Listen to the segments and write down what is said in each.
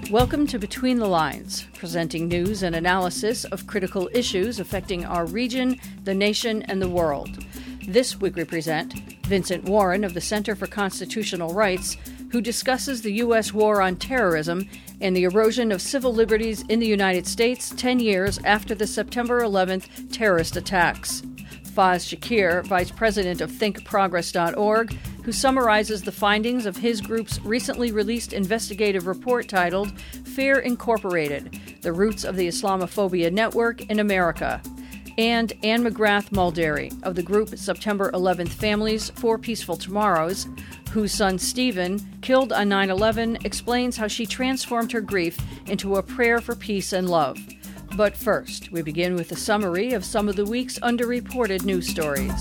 Welcome to Between the Lines, presenting news and analysis of critical issues affecting our region, the nation, and the world. This week we present Vincent Warren of the Center for Constitutional Rights, who discusses the U.S. war on terrorism and the erosion of civil liberties in the United States 10 years after the September 11th terrorist attacks. Faz Shakir, Vice President of ThinkProgress.org, who summarizes the findings of his group's recently released investigative report titled Fear Incorporated, The Roots of the Islamophobia Network in America. And Anne McGrath Mulderry of the group September 11th Families for Peaceful Tomorrows, whose son Stephen, killed on 9/11, explains how she transformed her grief into a prayer for peace and love. But first, we begin with a summary of some of the week's underreported news stories.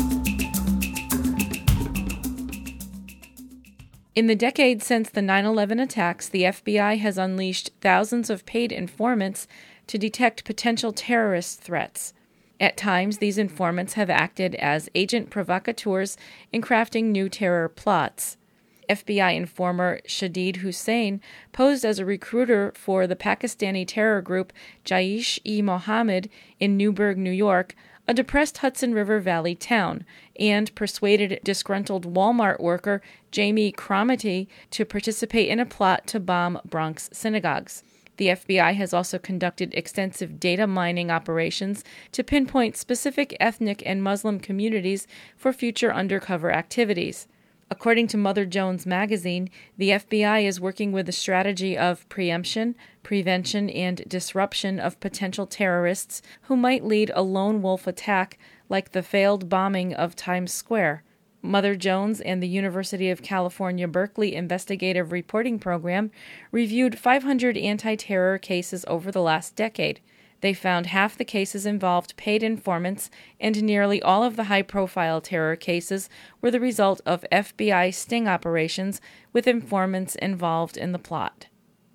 In the decade since the 9/11 attacks, the FBI has unleashed thousands of paid informants to detect potential terrorist threats. At times, these informants have acted as agent provocateurs in crafting new terror plots. FBI informer Shadid Hussain posed as a recruiter for the Pakistani terror group Jaish-e-Mohammed in Newburgh, New York, a depressed Hudson River Valley town, and persuaded disgruntled Walmart worker Jamie Cromitty to participate in a plot to bomb Bronx synagogues. The FBI has also conducted extensive data mining operations to pinpoint specific ethnic and Muslim communities for future undercover activities. According to Mother Jones magazine, the FBI is working with a strategy of preemption, prevention, and disruption of potential terrorists who might lead a lone wolf attack like the failed bombing of Times Square. Mother Jones and the University of California, Berkeley Investigative Reporting Program reviewed 500 anti-terror cases over the last decade. They found half the cases involved paid informants, and nearly all of the high-profile terror cases were the result of FBI sting operations with informants involved in the plot.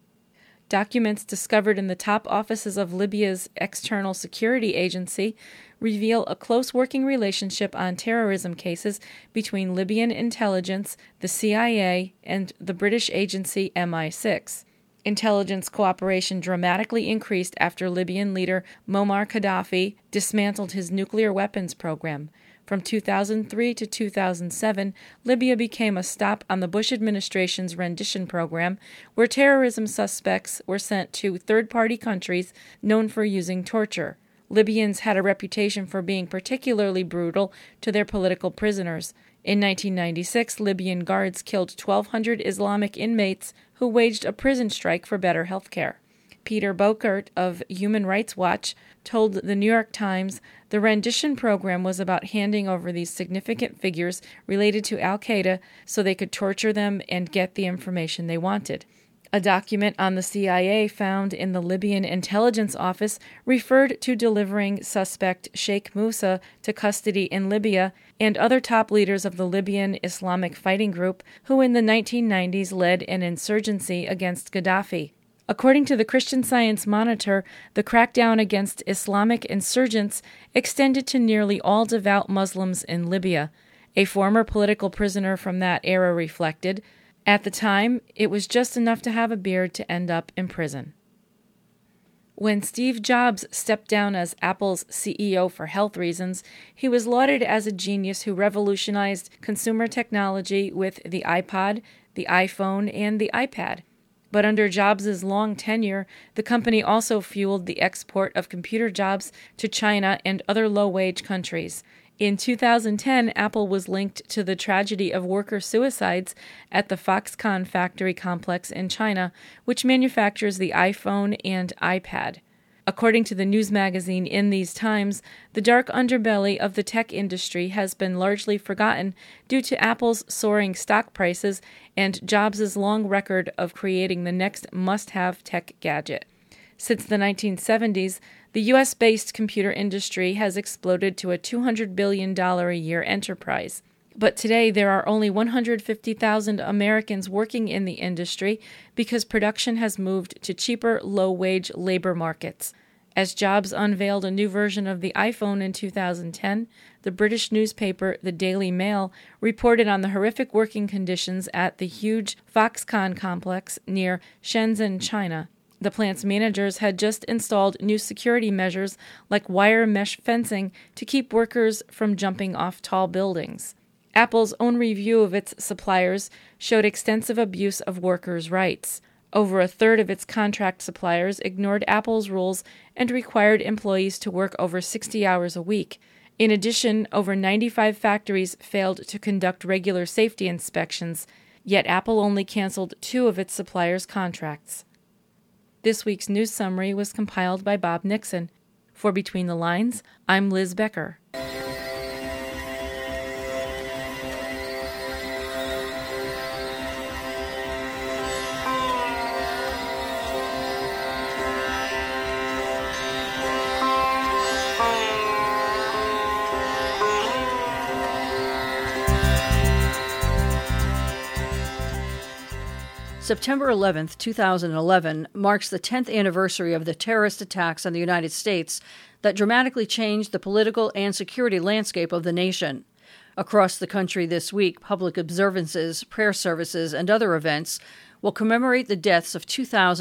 Documents discovered in the top offices of Libya's external security agency reveal a close working relationship on terrorism cases between Libyan intelligence, the CIA, and the British agency MI6. Intelligence cooperation dramatically increased after Libyan leader Muammar Gaddafi dismantled his nuclear weapons program. From 2003 to 2007, Libya became a stop on the Bush administration's rendition program, where terrorism suspects were sent to third-party countries known for using torture. Libyans had a reputation for being particularly brutal to their political prisoners. In 1996, Libyan guards killed 1,200 Islamic inmates who waged a prison strike for better health care. Peter Bokert of Human Rights Watch told the New York Times the rendition program was about handing over these significant figures related to al-Qaeda so they could torture them and get the information they wanted. A document on the CIA found in the Libyan intelligence office referred to delivering suspect Sheikh Musa to custody in Libya and other top leaders of the Libyan Islamic Fighting Group who in the 1990s led an insurgency against Gaddafi. According to the Christian Science Monitor, the crackdown against Islamic insurgents extended to nearly all devout Muslims in Libya. A former political prisoner from that era reflected, "At the time, it was just enough to have a beard to end up in prison." When Steve Jobs stepped down as Apple's CEO for health reasons, he was lauded as a genius who revolutionized consumer technology with the iPod, the iPhone, and the iPad. But under Jobs' long tenure, the company also fueled the export of computer jobs to China and other low-wage countries. In 2010, Apple was linked to the tragedy of worker suicides at the Foxconn factory complex in China, which manufactures the iPhone and iPad. According to the news magazine In These Times, the dark underbelly of the tech industry has been largely forgotten due to Apple's soaring stock prices and Jobs' long record of creating the next must-have tech gadget. Since the 1970s, the U.S.-based computer industry has exploded to a $200 billion a year enterprise. But today there are only 150,000 Americans working in the industry because production has moved to cheaper, low-wage labor markets. As Jobs unveiled a new version of the iPhone in 2010, the British newspaper The Daily Mail reported on the horrific working conditions at the huge Foxconn complex near Shenzhen, China. The plant's managers had just installed new security measures like wire mesh fencing to keep workers from jumping off tall buildings. Apple's own review of its suppliers showed extensive abuse of workers' rights. Over a third of its contract suppliers ignored Apple's rules and required employees to work over 60 hours a week. In addition, over 95 factories failed to conduct regular safety inspections, yet Apple only canceled 2 of its suppliers' contracts. This week's news summary was compiled by Bob Nixon. For Between the Lines, I'm Liz Becker. September 11, 2011, marks the 10th anniversary of the terrorist attacks on the United States that dramatically changed the political and security landscape of the nation. Across the country this week, public observances, prayer services, and other events will commemorate the deaths of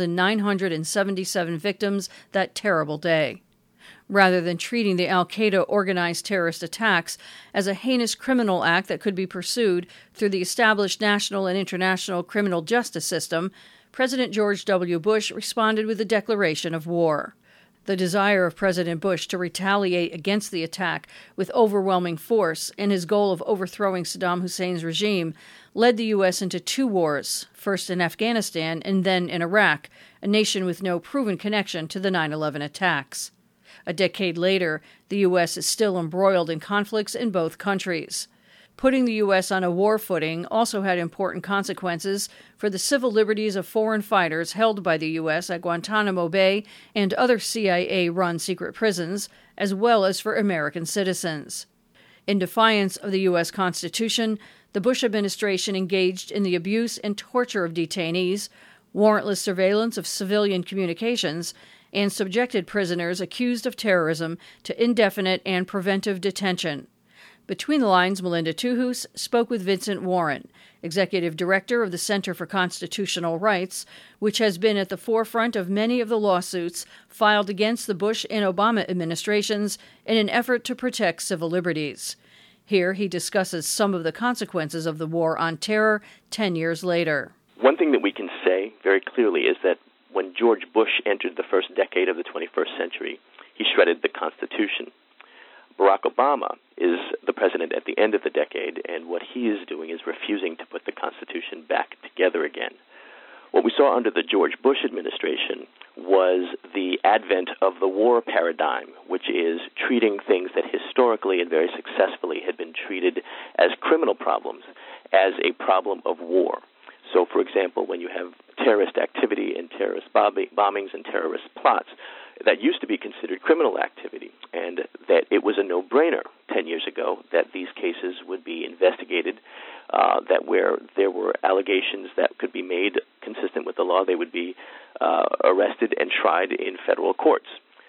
2,977 victims that terrible day. Rather than treating the al-Qaeda organized terrorist attacks as a heinous criminal act that could be pursued through the established national and international criminal justice system, President George W. Bush responded with a declaration of war. The desire of President Bush to retaliate against the attack with overwhelming force and his goal of overthrowing Saddam Hussein's regime led the U.S. into 2 wars, first in Afghanistan and then in Iraq, a nation with no proven connection to the 9/11 attacks. A decade later, the U.S. is still embroiled in conflicts in both countries. Putting the U.S. on a war footing also had important consequences for the civil liberties of foreign fighters held by the U.S. at Guantanamo Bay and other CIA-run secret prisons, as well as for American citizens. In defiance of the U.S. Constitution, the Bush administration engaged in the abuse and torture of detainees, warrantless surveillance of civilian communications, and subjected prisoners accused of terrorism to indefinite and preventive detention. Between the Lines, Melinda Tuhus spoke with Vincent Warren, Executive Director of the Center for Constitutional Rights, which has been at the forefront of many of the lawsuits filed against the Bush and Obama administrations in an effort to protect civil liberties. Here he discusses some of the consequences of the war on terror 10 years later. One thing that we can say very clearly is that when George Bush entered the first decade of the 21st century, he shredded the Constitution. Barack Obama is the president at the end of the decade, and what he is doing is refusing to put the Constitution back together again. What we saw under the George Bush administration was the advent of the war paradigm, which is treating things that historically and very successfully had been treated as criminal problems as a problem of war. So, for example, when you have terrorist activity and terrorist bombings and terrorist plots, that used to be considered criminal activity, and that it was a no-brainer 10 years ago that these cases would be investigated, that where there were allegations that could be made consistent with the law, they would be arrested and tried in federal courts.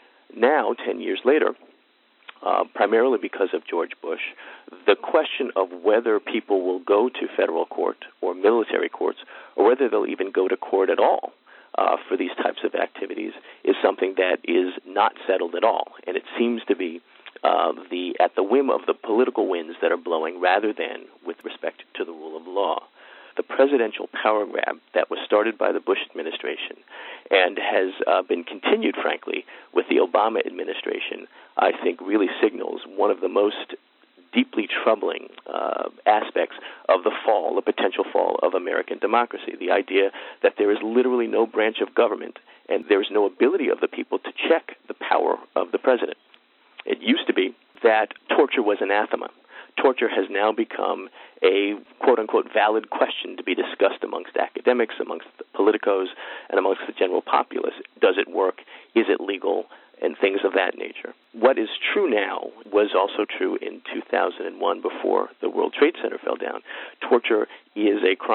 Now, 10 years later, primarily because of George Bush, the question of whether people will go to federal court or military courts, or whether they'll even go to court at all for these types of activities, is something that is not settled at all. And it seems to be at the whim of the political winds that are blowing rather than with respect to the rule of law. The presidential power grab that was started by the Bush administration and has been continued, frankly, with the Obama administration, I think really signals one of the most deeply troubling aspects of the potential fall of American democracy, the idea that there is literally no branch of government and there is no ability of the people to check the power of the president. It used to be that torture was anathema. Torture has now become a quote-unquote valid question to be discussed amongst academics, amongst the politicos, and amongst the general populace. Does it work? Is it legal? And things of that nature. What is true now was also true in 2001 before the World Trade Center fell down. Torture is a crime,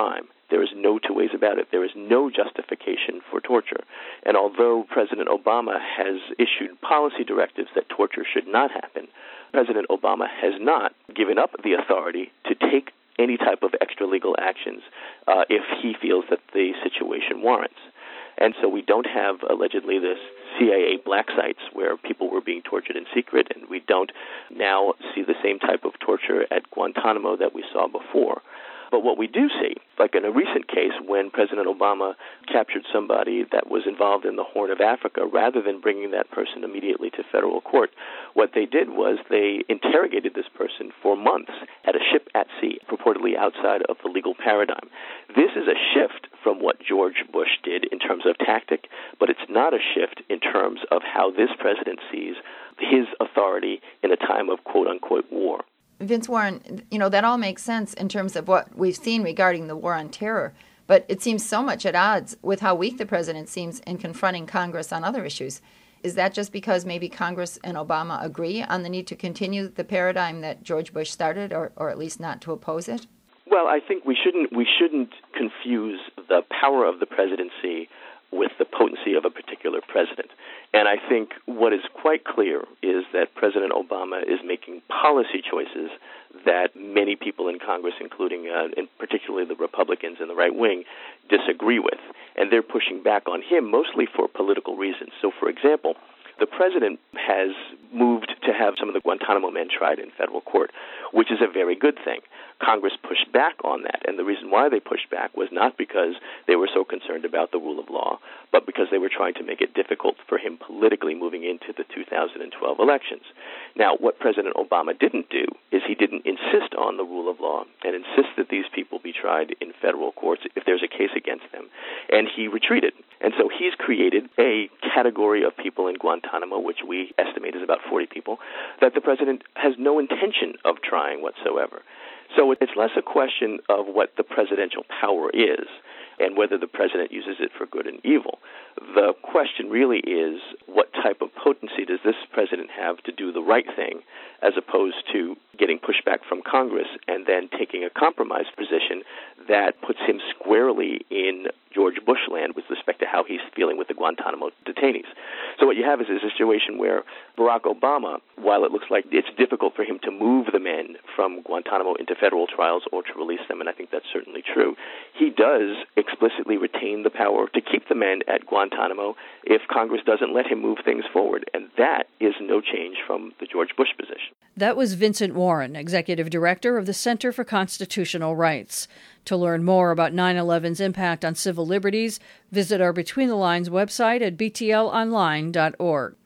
There is no two ways about it. There is no justification for torture. And although President Obama has issued policy directives that torture should not happen, President Obama has not given up the authority to take any type of extralegal actions if he feels that the situation warrants. And so we don't have, allegedly, this CIA black sites where people were being tortured in secret, and we don't now see the same type of torture at Guantanamo that we saw before. But what we do see, like in a recent case when President Obama captured somebody that was involved in the Horn of Africa, rather than bringing that person immediately to federal court, what they did was they interrogated this person for months at a ship at sea, purportedly outside of the legal paradigm. This is a shift from what George Bush did in terms of tactic, but it's not a shift in terms of how this president sees his authority in a time of quote-unquote war. Vince Warren, that all makes sense in terms of what we've seen regarding the war on terror, but it seems so much at odds with how weak the president seems in confronting Congress on other issues. Is that just because maybe Congress and Obama agree on the need to continue the paradigm that George Bush started, or at least not to oppose it? Well, I think we shouldn't confuse the power of the presidency with the potency of a particular president. And I think what is quite clear is that President Obama is making policy choices that many people in Congress, including and particularly the Republicans in the right wing, disagree with. And they're pushing back on him mostly for political reasons. So, for example, the president has moved to have some of the Guantanamo men tried in federal court, which is a very good thing. Congress pushed back on that, and the reason why they pushed back was not because they were so concerned about the rule of law, but because they were trying to make it difficult for him politically moving into the 2012 elections. Now, what President Obama didn't do is he didn't insist on the rule of law and insist that these people be tried in federal courts if there's a case against them, and he retreated. And so he's created a category of people in Guantanamo, which we estimate is about 40 people, that the president has no intention of trying whatsoever. So it's less a question of what the presidential power is and whether the president uses it for good and evil. The question really is, what type of potency does this president have to do the right thing, as opposed to getting pushback from Congress and then taking a compromise position that puts him squarely in George Bush land with respect to how he's feeling with the Guantanamo detainees. So what you have is a situation where Barack Obama, while it looks like it's difficult for him to move the men from Guantanamo into federal trials or to release them, and I think that's certainly true, he does explicitly retain the power to keep the men at Guantanamo if Congress doesn't let him move things forward. And that is no change from the George Bush position. That was Vincent Warren, Executive Director of the Center for Constitutional Rights. To learn more about 9/11's impact on civil liberties, visit our Between the Lines website at btlonline.org.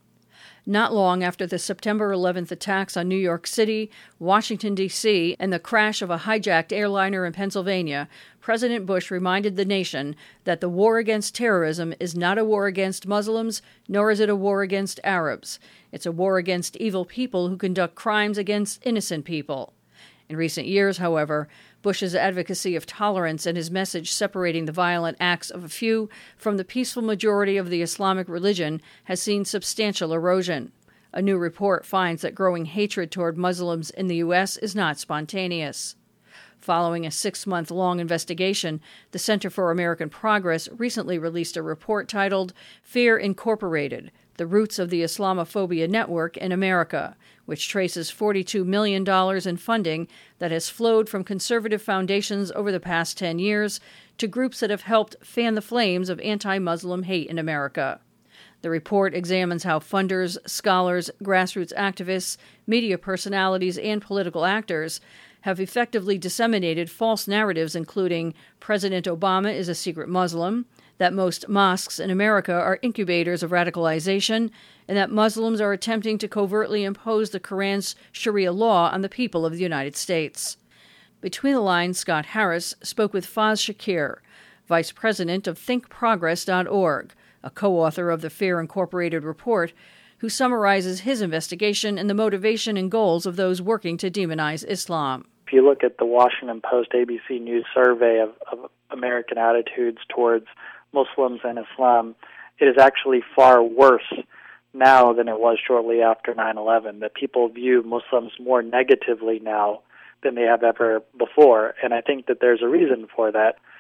Not long after the September 11th attacks on New York City, Washington, D.C., and the crash of a hijacked airliner in Pennsylvania, President Bush reminded the nation that the war against terrorism is not a war against Muslims, nor is it a war against Arabs. It's a war against evil people who conduct crimes against innocent people. In recent years, however, Bush's advocacy of tolerance and his message separating the violent acts of a few from the peaceful majority of the Islamic religion has seen substantial erosion. A new report finds that growing hatred toward Muslims in the U.S. is not spontaneous. Following a 6-month-long investigation, the Center for American Progress recently released a report titled Fear Incorporated, The Roots of the Islamophobia Network in America, which traces $42 million in funding that has flowed from conservative foundations over the past 10 years to groups that have helped fan the flames of anti-Muslim hate in America. The report examines how funders, scholars, grassroots activists, media personalities, and political actors have effectively disseminated false narratives including President Obama is a secret Muslim, that most mosques in America are incubators of radicalization, and that Muslims are attempting to covertly impose the Quran's Sharia law on the people of the United States. Between the Lines, Scott Harris spoke with Faz Shakir, Vice President of ThinkProgress.org, a co-author of the Fear Incorporated report, who summarizes his investigation and the motivation and goals of those working to demonize Islam. If you look at the Washington Post ABC News survey of American attitudes towards Muslims and Islam, it is actually far worse now than it was shortly after 9/11, that people view Muslims more negatively now than they have ever before. And I think that there's a reason for that.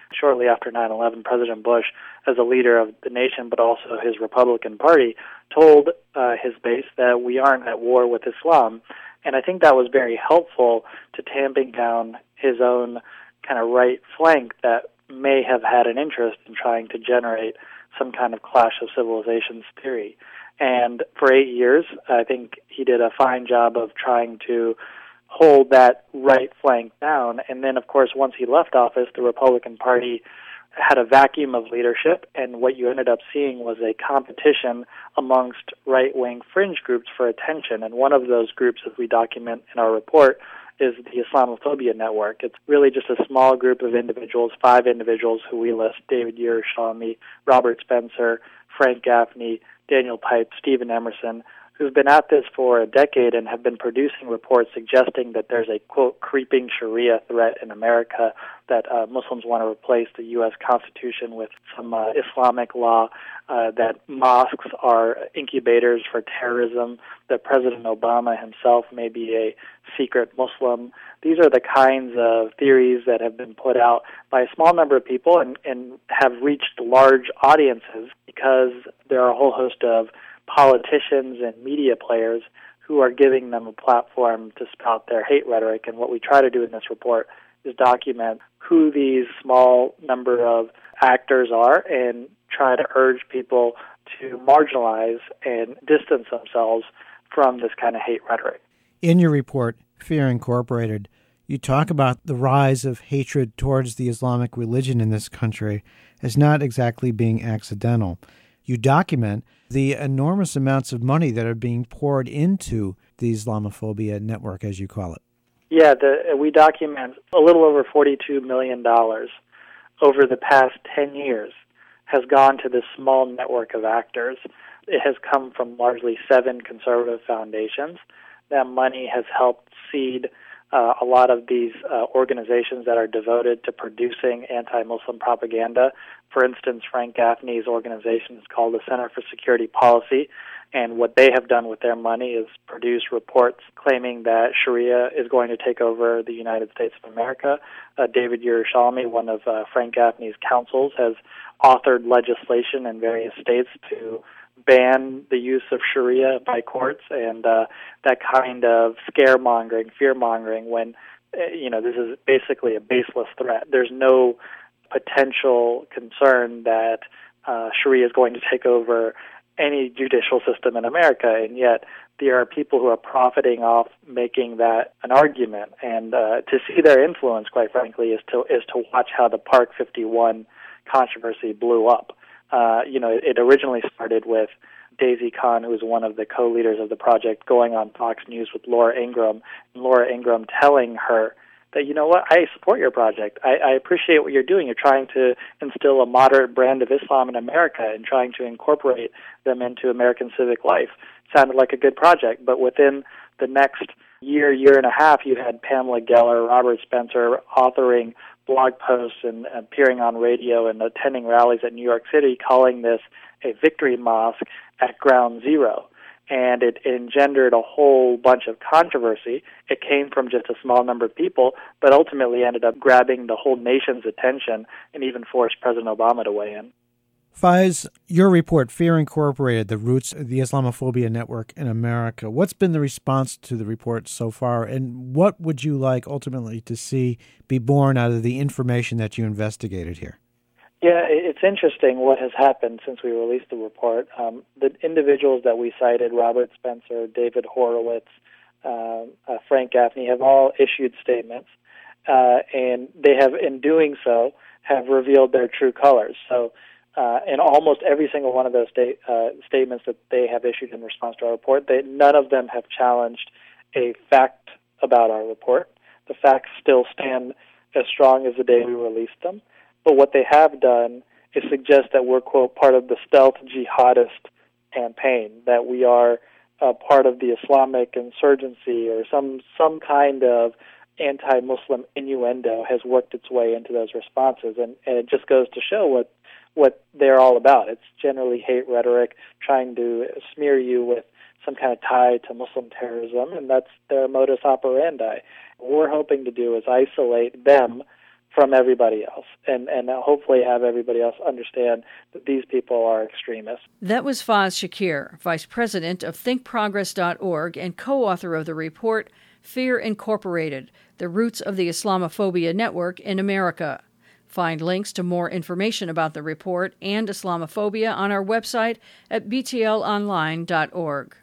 shortly after 9/11, President Bush, as a leader of the nation, but also his Republican Party, told his base that we aren't at war with Islam. And I think that was very helpful to tamping down his own kind of right flank that may have had an interest in trying to generate some kind of clash of civilizations theory. And for 8 years, I think he did a fine job of trying to hold that right flank down. And then, of course, once he left office, the Republican Party had a vacuum of leadership, and what you ended up seeing was a competition amongst right-wing fringe groups for attention. And one of those groups, as we document in our report, is the Islamophobia Network. It's really just a small group of individuals, 5 individuals who we list: David Yerushalmi, Robert Spencer, Frank Gaffney, Daniel Pipe, Stephen Emerson, who've been at this for a decade and have been producing reports suggesting that there's a, quote, creeping Sharia threat in America, that Muslims want to replace the U.S. Constitution with some Islamic law, that mosques are incubators for terrorism, that President Obama himself may be a secret Muslim. These are the kinds of theories that have been put out by a small number of people and have reached large audiences because there are a whole host of politicians and media players who are giving them a platform to spout their hate rhetoric. And what we try to do in this report is document who these small number of actors are and try to urge people to marginalize and distance themselves from this kind of hate rhetoric. In your report, Fear Incorporated, you talk about the rise of hatred towards the Islamic religion in this country as not exactly being accidental. You document the enormous amounts of money that are being poured into the Islamophobia network, as you call it. Yeah, we document a little over $42 million over the past 10 years has gone to this small network of actors. It has come from largely 7 conservative foundations. That money has helped seed a lot of these organizations that are devoted to producing anti-Muslim propaganda. For instance, Frank Gaffney's organization is called the Center for Security Policy, and what they have done with their money is produce reports claiming that Sharia is going to take over the United States of America. David Yerushalmi, one of Frank Gaffney's counsels, has authored legislation in various states to ban the use of Sharia by courts, and that kind of scaremongering, fear-mongering, when this is basically a baseless threat. There's no potential concern that Sharia is going to take over any judicial system in America, and yet there are people who are profiting off making that an argument. And to see their influence, quite frankly, is to watch how the Park 51 controversy blew up. It originally started with Daisy Khan, who was one of the co-leaders of the project, going on Fox News with Laura Ingraham, and Laura Ingraham telling her that, you know what, I support your project. I appreciate what you're doing. You're trying to instill a moderate brand of Islam in America and trying to incorporate them into American civic life. Sounded like a good project, but within the next year and a half, you had Pamela Geller, Robert Spencer authoring blog posts and appearing on radio and attending rallies at New York City, calling this a victory mosque at ground zero. And it engendered a whole bunch of controversy. It came from just a small number of people, but ultimately ended up grabbing the whole nation's attention and even forced President Obama to weigh in. Faiz, your report, Fear Incorporated, the Roots of the Islamophobia Network in America. What's been the response to the report so far, and what would you like ultimately to see be born out of the information that you investigated here? Yeah, it's interesting what has happened since we released the report. The individuals that we cited, Robert Spencer, David Horowitz, Frank Gaffney, have all issued statements, and they have, in doing so, have revealed their true colors. So in almost every single one of those statements that they have issued in response to our report, none of them have challenged a fact about our report. The facts still stand as strong as the day we released them. But what they have done is suggest that we're, quote, part of the stealth jihadist campaign, that we are part of the Islamic insurgency, or some kind of anti-Muslim innuendo has worked its way into those responses. And it just goes to show what they're all about. It's generally hate rhetoric, trying to smear you with some kind of tie to Muslim terrorism, and that's their modus operandi. What we're hoping to do is isolate them from everybody else, and hopefully have everybody else understand that these people are extremists. That was Faz Shakir, Vice President of ThinkProgress.org and co-author of the report Fear Incorporated, The Roots of the Islamophobia Network in America. Find links to more information about the report and Islamophobia on our website at btlonline.org.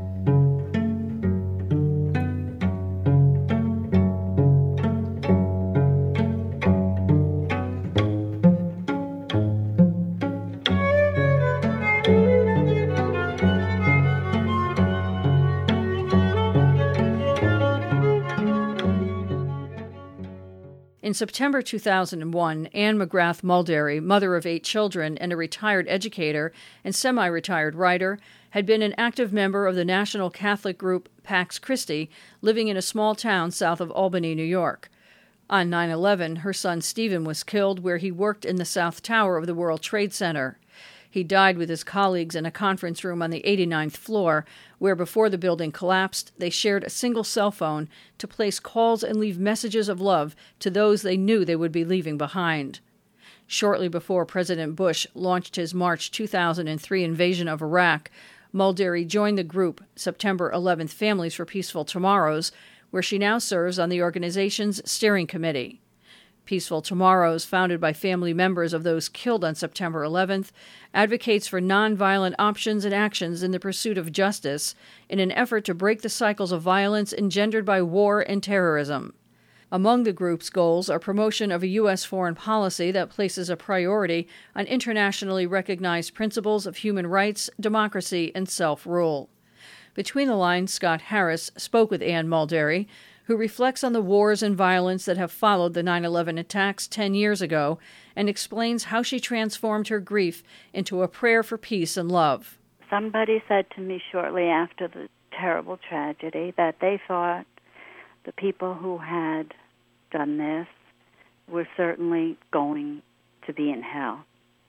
In September 2001, Anne McGrath Mulderry, mother of 8 children and a retired educator and semi-retired writer, had been an active member of the national Catholic group Pax Christi, living in a small town south of Albany, New York. On 9/11, her son Stephen was killed where he worked in the South Tower of the World Trade Center. He died with his colleagues in a conference room on the 89th floor, where before the building collapsed, they shared a single cell phone to place calls and leave messages of love to those they knew they would be leaving behind. Shortly before President Bush launched his March 2003 invasion of Iraq, Mulderry joined the group September 11th Families for Peaceful Tomorrows, where she now serves on the organization's steering committee. Peaceful Tomorrows, founded by family members of those killed on September 11th, advocates for nonviolent options and actions in the pursuit of justice in an effort to break the cycles of violence engendered by war and terrorism. Among the group's goals are promotion of a U.S. foreign policy that places a priority on internationally recognized principles of human rights, democracy, and self-rule. Between the lines, Scott Harris spoke with Anne Mulderry, who reflects on the wars and violence that have followed the 9/11 attacks 10 years ago and explains how she transformed her grief into a prayer for peace and love. Somebody said to me shortly after the terrible tragedy that they thought the people who had done this were certainly going to be in hell.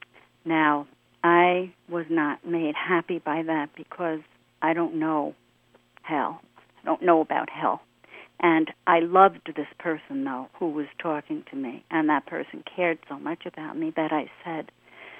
Now, I was not made happy by that because I don't know hell. I don't know about hell. And I loved this person, though, who was talking to me, and that person cared so much about me that I said,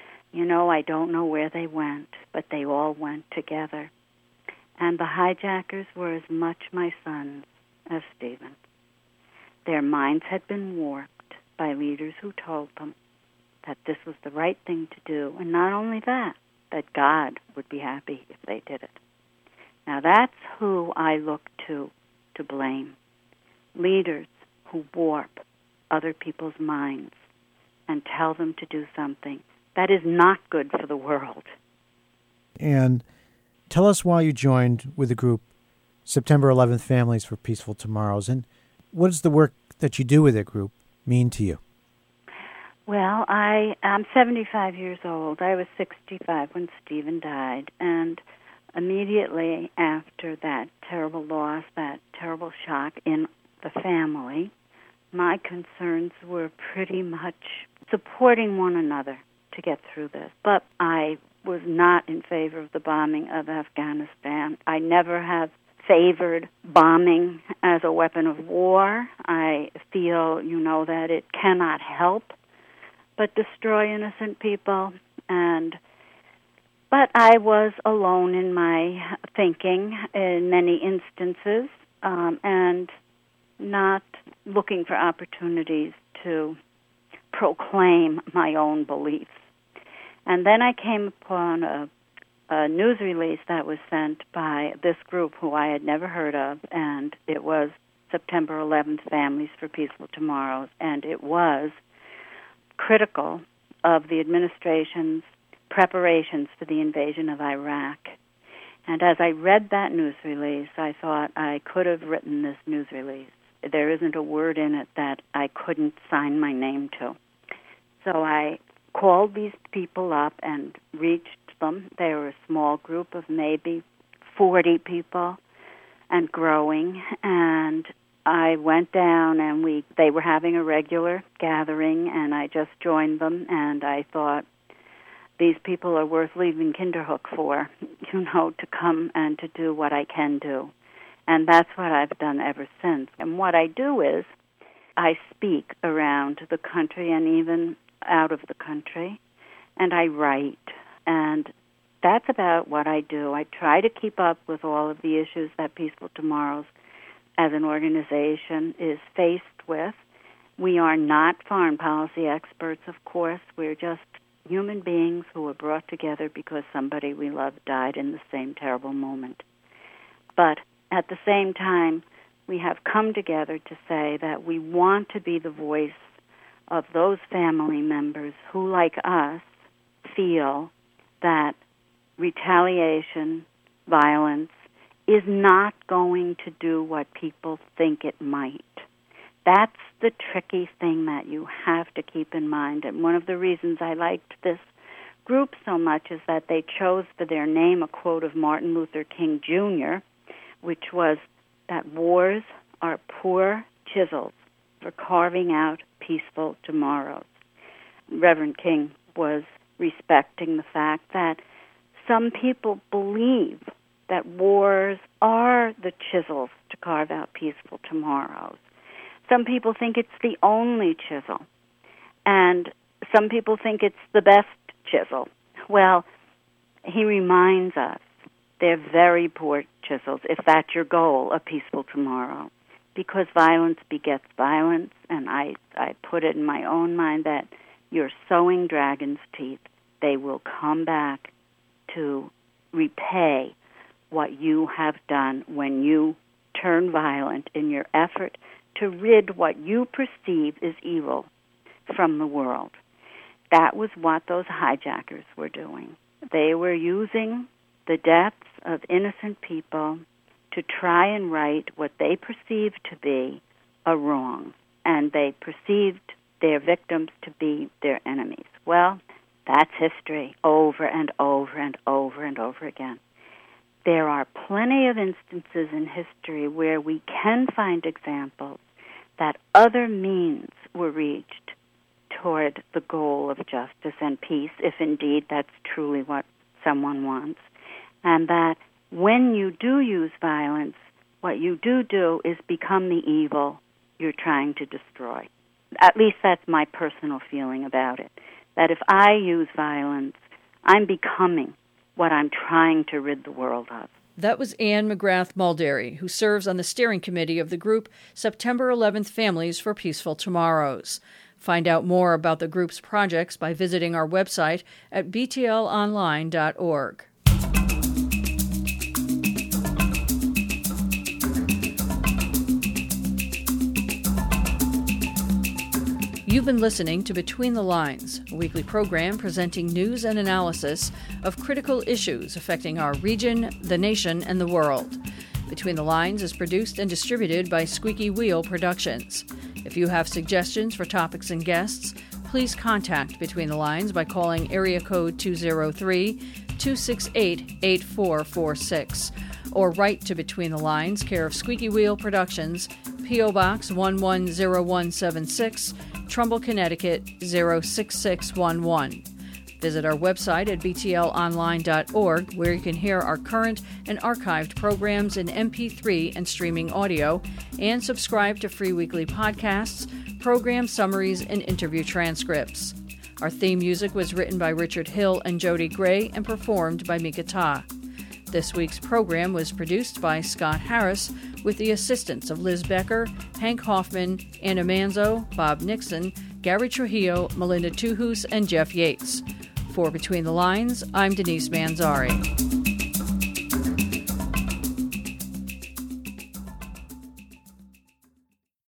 I don't know where they went, but they all went together. And the hijackers were as much my sons as Stephen. Their minds had been warped by leaders who told them that this was the right thing to do, and not only that God would be happy if they did it. Now that's who I look to blame. Leaders who warp other people's minds and tell them to do something that is not good for the world. And tell us why you joined with the group September 11th Families for Peaceful Tomorrows, and what does the work that you do with that group mean to you? Well, I'm 75 years old. I was 65 when Stephen died, and immediately after that terrible loss, that terrible shock in the family, my concerns were pretty much supporting one another to get through this. But I was not in favor of the bombing of Afghanistan. I never have favored bombing as a weapon of war. I feel, that it cannot help but destroy innocent people. But I was alone in my thinking in many instances, and not looking for opportunities to proclaim my own beliefs. And then I came upon a news release that was sent by this group who I had never heard of, and it was September 11th Families for Peaceful Tomorrows, and it was critical of the administration's preparations for the invasion of Iraq. And as I read that news release, I thought I could have written this news release. There isn't a word in it that I couldn't sign my name to. So I called these people up and reached them. They were a small group of maybe 40 people and growing. And I went down and they were having a regular gathering, and I just joined them, and I thought, these people are worth leaving Kinderhook for, to come and to do what I can do. And that's what I've done ever since. And what I do is I speak around the country and even out of the country, and I write, and that's about what I do. I try to keep up with all of the issues that Peaceful Tomorrows as an organization is faced with. We are not foreign policy experts, of course. We're just human beings who were brought together because somebody we love died in the same terrible moment. But at the same time, we have come together to say that we want to be the voice of those family members who, like us, feel that retaliation, violence, is not going to do what people think it might. That's the tricky thing that you have to keep in mind. And one of the reasons I liked this group so much is that they chose for their name a quote of Martin Luther King Jr., which was that wars are poor chisels for carving out peaceful tomorrows. Reverend King was respecting the fact that some people believe that wars are the chisels to carve out peaceful tomorrows. Some people think it's the only chisel, and some people think it's the best chisel. Well, he reminds us they're very poor chisels, if that's your goal, a peaceful tomorrow, because violence begets violence, and I put it in my own mind that you're sowing dragon's teeth. They will come back to repay what you have done when you turn violent in your effort to rid what you perceive is evil from the world. That was what those hijackers were doing. They were using the deaths of innocent people to try and right what they perceived to be a wrong, and they perceived their victims to be their enemies. Well, that's history over and over and over and over again. There are plenty of instances in history where we can find examples that other means were reached toward the goal of justice and peace, if indeed that's truly what someone wants, and that when you do use violence, what you do is become the evil you're trying to destroy. At least that's my personal feeling about it, that if I use violence, I'm becoming what I'm trying to rid the world of. That was Anne McGrath Mulderry, who serves on the steering committee of the group September 11th Families for Peaceful Tomorrows. Find out more about the group's projects by visiting our website at btlonline.org. You've been listening to Between the Lines, a weekly program presenting news and analysis of critical issues affecting our region, the nation, and the world. Between the Lines is produced and distributed by Squeaky Wheel Productions. If you have suggestions for topics and guests, please contact Between the Lines by calling area code 203-268-8446 or write to Between the Lines, care of Squeaky Wheel Productions, P.O. Box 110176, Trumbull, Connecticut 06611. Visit our website at btlonline.org, where you can hear our current and archived programs in MP3 and streaming audio, and subscribe to free weekly podcasts, program summaries, and interview transcripts. Our theme music was written by Richard Hill and Jody Gray and performed by Mika Ta. This week's program was produced by Scott Harris with the assistance of Liz Becker, Hank Hoffman, Anna Manzo, Bob Nixon, Gary Trujillo, Melinda Tuhus, and Jeff Yates. For Between the Lines, I'm Denise Manzari.